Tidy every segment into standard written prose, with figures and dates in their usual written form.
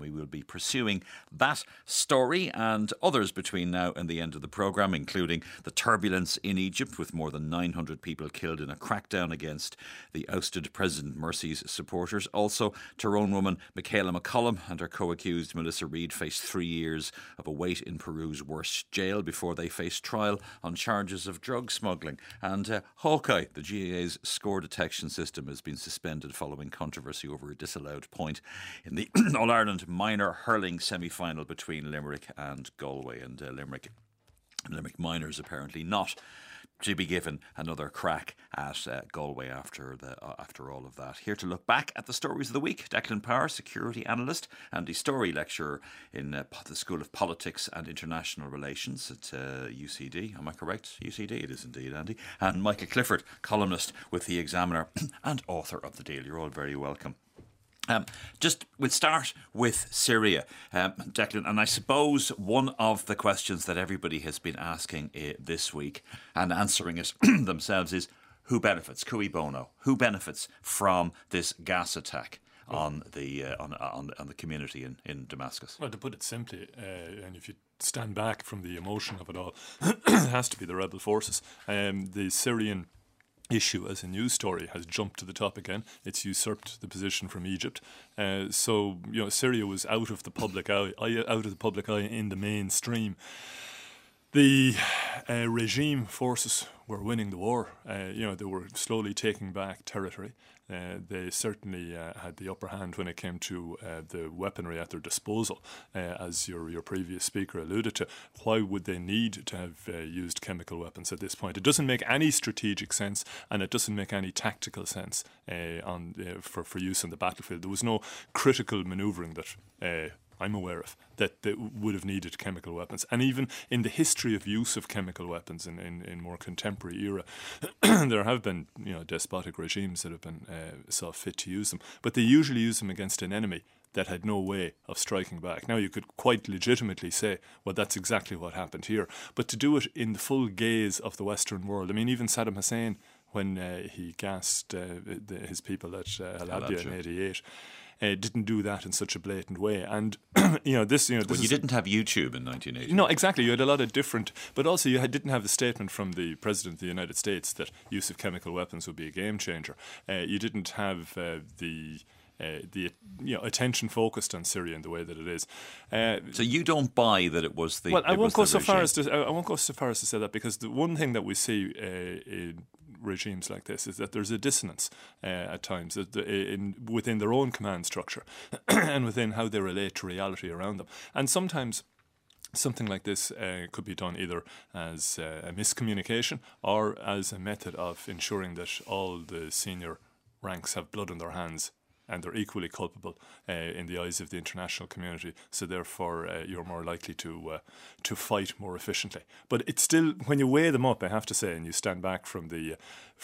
we will be pursuing that story and others between now and the end of the programme, including the turbulence in Egypt with more than 900 people killed in a crackdown against the ousted President Morsi's supporters. Also, Tyrone woman Michaela McCollum and her co-accused Melissa Reid face 3 years of a wait in Peru's worst jail before they face trial on charges of drug smuggling. And Hawkeye, the GAA's score detection system, has been suspended following controversy over a disallowed point in the All-Ireland minor hurling semi-final between Limerick and Galway. And Limerick minors apparently not to be given another crack at Galway after all of that. Here to look back at the stories of the week, Declan Power, security analyst, Andy Storey, lecturer in the School of Politics and International Relations at UCD. Am I correct? UCD, it is indeed, Andy. And Michael Clifford, columnist with The Examiner and author of The Deal. You're all very welcome. We'll start with Syria, Declan, and I suppose one of the questions that everybody has been asking this week and answering it themselves is who benefits, cui bono, who benefits from this gas attack on the community in Damascus? Well, to put it simply, and if you stand back from the emotion of it all, it has to be the rebel forces. The Syrian issue as a news story has jumped to the top again. It's usurped the position from Egypt. So Syria was out of the public eye in the mainstream. The regime forces were winning the war. They were slowly taking back territory. They certainly had the upper hand when it came to the weaponry at their disposal, as your previous speaker alluded to. Why would they need to have used chemical weapons at this point? It doesn't make any strategic sense, and it doesn't make any tactical sense for use on the battlefield. There was no critical manoeuvring that I'm aware of that would have needed chemical weapons. And even in the history of use of chemical weapons in more contemporary era, there have been despotic regimes that have been saw fit to use them, but they usually use them against an enemy that had no way of striking back. Now, you could quite legitimately say, well, that's exactly what happened here. But to do it in the full gaze of the Western world, I mean, even Saddam Hussein, when he gassed his people at Halabja in '88, didn't do that in such a blatant way. And you didn't have YouTube in 1980. No, exactly. You had a lot of different, but also you didn't have the statement from the President of the United States that use of chemical weapons would be a game changer. You didn't have the attention focused on Syria in the way that it is. So you don't buy that it was the. Well, I won't go so far as to say that, because the one thing that we see in regimes like this is that there's a dissonance at times within their own command structure and within how they relate to reality around them. And sometimes something like this could be done either as a miscommunication or as a method of ensuring that all the senior ranks have blood on their hands and they're equally culpable in the eyes of the international community. So therefore, you're more likely to fight more efficiently. But it's still, when you weigh them up, I have to say, and you stand back from the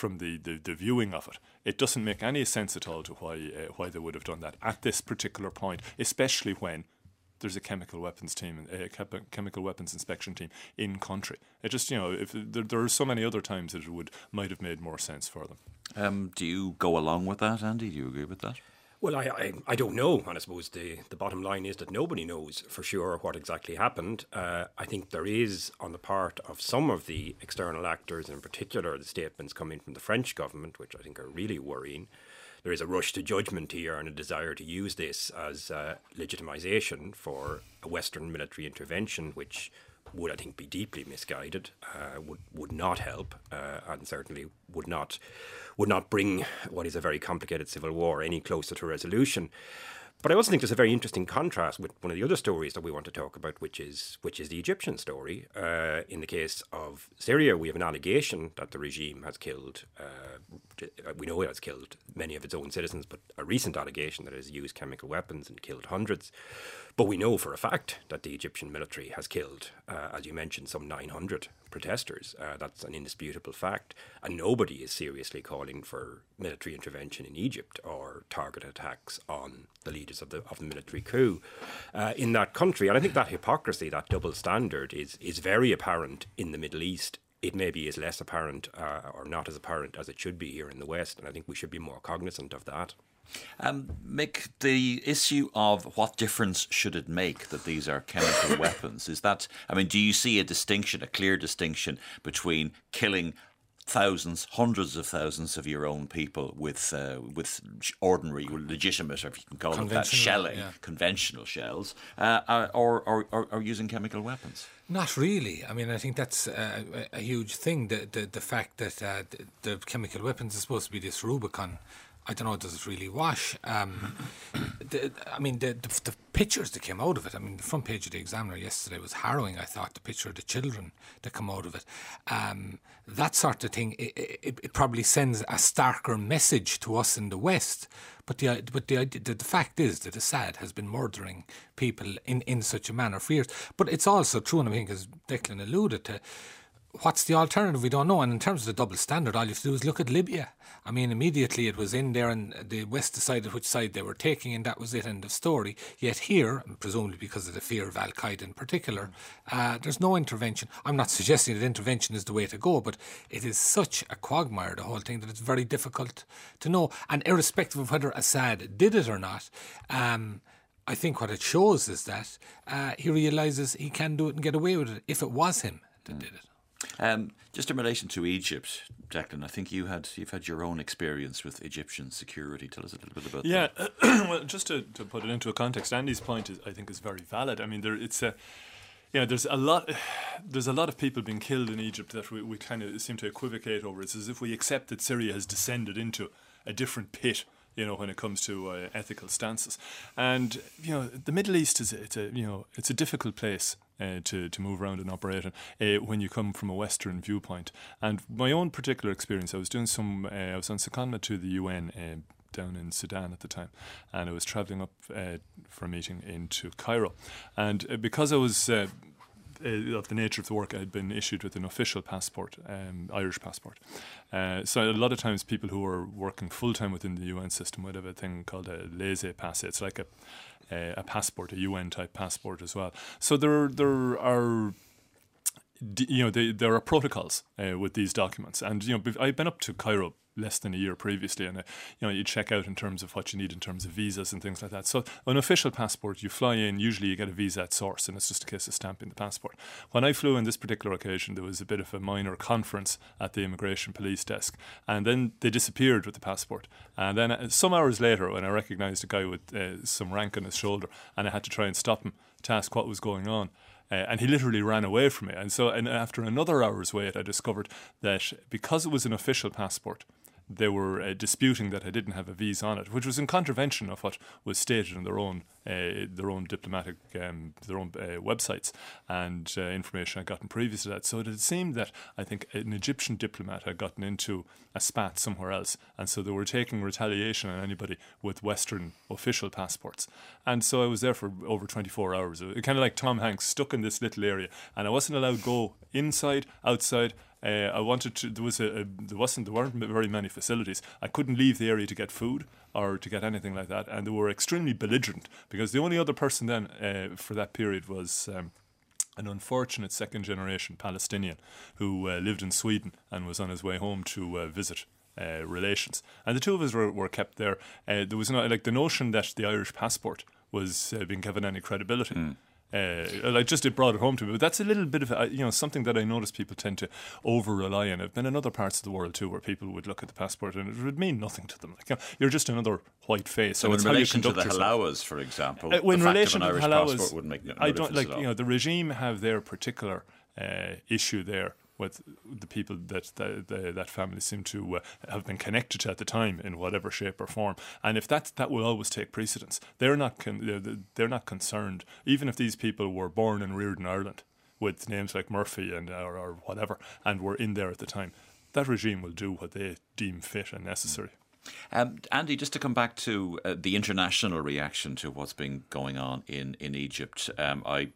viewing of it, it doesn't make any sense at all to why they would have done that at this particular point, especially when there's a chemical weapons team, a chemical weapons inspection team in country. It just, if there are so many other times that it might have made more sense for them. Do you go along with that, Andy? Do you agree with that? Well, I don't know, and I suppose the bottom line is that nobody knows for sure what exactly happened. I think there is, on the part of some of the external actors, in particular the statements coming from the French government, which I think are really worrying, there is a rush to judgment here and a desire to use this as legitimisation for a Western military intervention, which would, I think, be deeply misguided, would not help, and certainly would not bring what is a very complicated civil war any closer to resolution. But I also think there's a very interesting contrast with one of the other stories that we want to talk about, which is the Egyptian story. In the case of Syria, we have an allegation that the regime has killed, we know it has killed many of its own citizens, but a recent allegation that it has used chemical weapons and killed hundreds. But we know for a fact that the Egyptian military has killed, as you mentioned, some 900 protesters. That's an indisputable fact. And nobody is seriously calling for military intervention in Egypt or target attacks on the leaders of the military coup in that country. And I think that hypocrisy, that double standard is very apparent in the Middle East. It maybe is less apparent or not as apparent as it should be here in the West. And I think we should be more cognizant of that. Mick, the issue of what difference should it make that these are chemical weapons, is that, I mean, do you see a distinction, a clear distinction between killing thousands, hundreds of thousands of your own people with ordinary, legitimate, or if you can call it that, shelling, conventional shells, or using chemical weapons? Not really. I mean, I think that's a huge thing. The fact that the chemical weapons is supposed to be this Rubicon. I don't know, does it really wash? The pictures that came out of it, I mean, the front page of the Examiner yesterday was harrowing, I thought, the picture of the children that come out of it. That sort of thing, it probably sends a starker message to us in the West. But the fact is that Assad has been murdering people in such a manner for years. But it's also true, and I think, as Declan alluded to, what's the alternative? We don't know. And in terms of the double standard, all you have to do is look at Libya. I mean, immediately it was in there and the West decided which side they were taking, and that was it, end of story. Yet here, presumably because of the fear of Al-Qaeda in particular, there's no intervention. I'm not suggesting that intervention is the way to go, but it is such a quagmire, the whole thing, that it's very difficult to know. And irrespective of whether Assad did it or not, I think what it shows is that he realises he can do it and get away with it if it was him that did it. Just in relation to Egypt, Declan, I think you've had your own experience with Egyptian security. Tell us a little bit about that. Yeah, well, just to put it into a context, Andy's point I think is very valid. I mean, there's a lot of people being killed in Egypt that we kind of seem to equivocate over. It's as if we accept that Syria has descended into a different pit, when it comes to ethical stances. And the Middle East it's a difficult place to move around and operate in when you come from a Western viewpoint. And my own particular experience, I was on secondment to the UN down in Sudan at the time, and I was travelling up for a meeting into Cairo. And because I was of the nature of the work, I had been issued with an official passport, Irish passport. So a lot of times people who are working full-time within the UN system would have a thing called a laissez-passer. It's like a passport, a UN-type passport as well. So there are protocols with these documents. And, I've been up to Cairo less than a year previously, and you check out in terms of what you need in terms of visas and things like that. So an official passport, you fly in, usually you get a visa at source, and it's just a case of stamping the passport. When I flew on this particular occasion, there was a bit of a minor conference at the immigration police desk, and then they disappeared with the passport. And then some hours later, when I recognised a guy with some rank on his shoulder, and I had to try and stop him to ask what was going on, and he literally ran away from me. And after another hour's wait, I discovered that because it was an official passport, they were disputing that I didn't have a visa on it, which was in contravention of what was stated in their own diplomatic, websites and information I'd gotten previous to that. So it seemed that I think an Egyptian diplomat had gotten into a spat somewhere else, and so they were taking retaliation on anybody with Western official passports. And so I was there for over 24 hours. It kind of like Tom Hanks, stuck in this little area, and I wasn't allowed to go inside, outside. I wanted to. There weren't very many facilities. I couldn't leave the area to get food or to get anything like that, and they were extremely belligerent because the only other person then for that period was an unfortunate second-generation Palestinian who lived in Sweden and was on his way home to visit relations, and the two of us were kept there. There was the notion that the Irish passport was being given any credibility. It brought it home to me, but that's a little bit of something that I notice people tend to over rely on. I've been in other parts of the world too, where people would look at the passport and it would mean nothing to them. You're just another white face. So in relation to the Halawas, for example, the fact of an Irish passport would make no difference at all. The regime have their particular issue there with the people that family seem to have been connected to at the time in whatever shape or form, and if that will always take precedence. They're not concerned, even if these people were born and reared in Ireland with names like Murphy and or whatever, and were in there at the time. That regime will do what they deem fit and necessary. Andy, just to come back to the international reaction to what's been going on in Egypt, I'm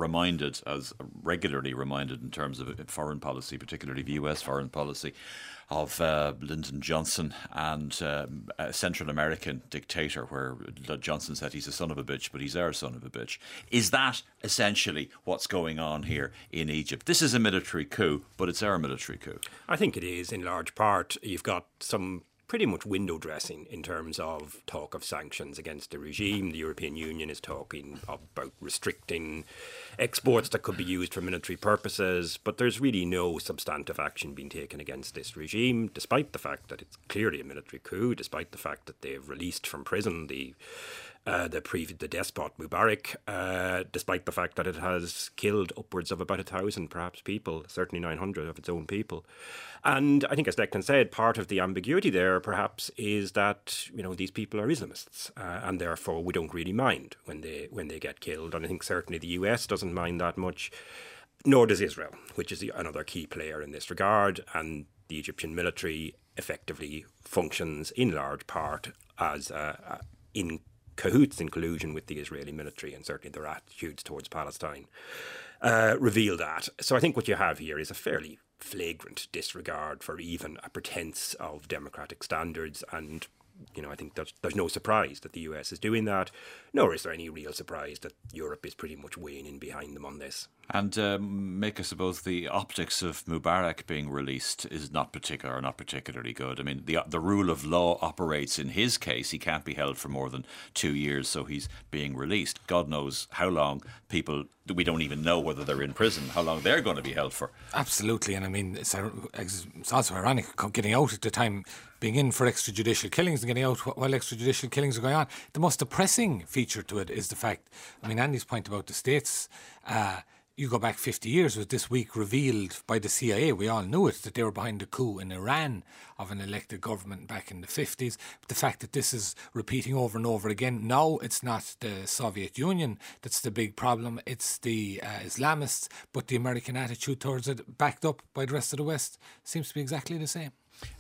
regularly reminded in terms of foreign policy, particularly the US foreign policy, of Lyndon Johnson and a Central American dictator where Johnson said he's a son of a bitch, but he's our son of a bitch. Is that essentially what's going on here in Egypt? This is a military coup, but it's our military coup. I think it is in large part. You've got some pretty much window dressing in terms of talk of sanctions against the regime. The European Union is talking about restricting exports that could be used for military purposes, but there's really no substantive action being taken against this regime, despite the fact that it's clearly a military coup, despite the fact that they've released from prison the despot Mubarak, despite the fact that it has killed upwards of about 1,000 perhaps people, certainly 900 of its own people. And I think, as Declan said, part of the ambiguity there perhaps is that, you know, these people are Islamists, and therefore we don't really mind when they get killed. And I think certainly the US doesn't mind that much, nor does Israel, which is another key player in this regard. And the Egyptian military effectively functions in large part as in cahoots, in collusion with the Israeli military, and certainly their attitudes towards Palestine reveal that. So I think what you have here is a fairly flagrant disregard for even a pretense of democratic standards, and you know, I think there's no surprise that the US is doing that, nor is there any real surprise that Europe is pretty much weighing in behind them on this. And Mick, I suppose the optics of Mubarak being released is not particularly good. I mean, the rule of law operates in his case. He can't be held for more than 2 years, so he's being released. God knows how long people, we don't even know whether they're in prison, how long they're going to be held for. Absolutely, and I mean, it's also ironic getting out at the time, being in for extrajudicial killings and getting out while extrajudicial killings are going on. The most depressing feature to it is the fact, I mean, Andy's point about the States, you go back 50 years, was this week revealed by the CIA. We all knew it, that they were behind the coup in Iran of an elected government back in the 50s. But the fact that this is repeating over and over again, now it's not the Soviet Union that's the big problem, it's the Islamists, but the American attitude towards it, backed up by the rest of the West, seems to be exactly the same.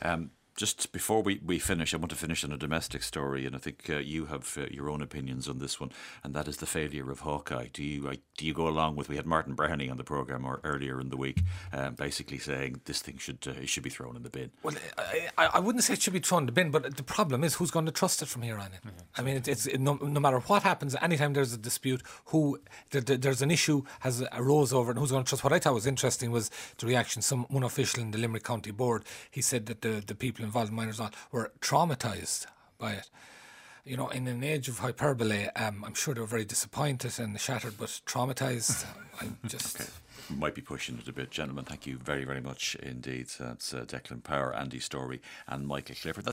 Just before we finish, I want to finish on a domestic story, and I think you have your own opinions on this one, and that is the failure of Hawkeye. Do you go along with? We had Martin Browning on the programme earlier in the week, basically saying this thing should be thrown in the bin. Well, I wouldn't say it should be thrown in the bin, but the problem is who's going to trust it from here on in. I mean, it's no matter what happens, anytime there's a dispute, there's an issue has arose over, and who's going to trust. What I thought was interesting was the reaction. One official in the Limerick County Board, he said that the people involved in minors were traumatised by it. You know, in an age of hyperbole, I'm sure they were very disappointed and shattered, but traumatised, I'm just... Okay. Might be pushing it a bit. Gentlemen, thank you very, very much indeed. That's Declan Power, Andy Story and Michael Clifford.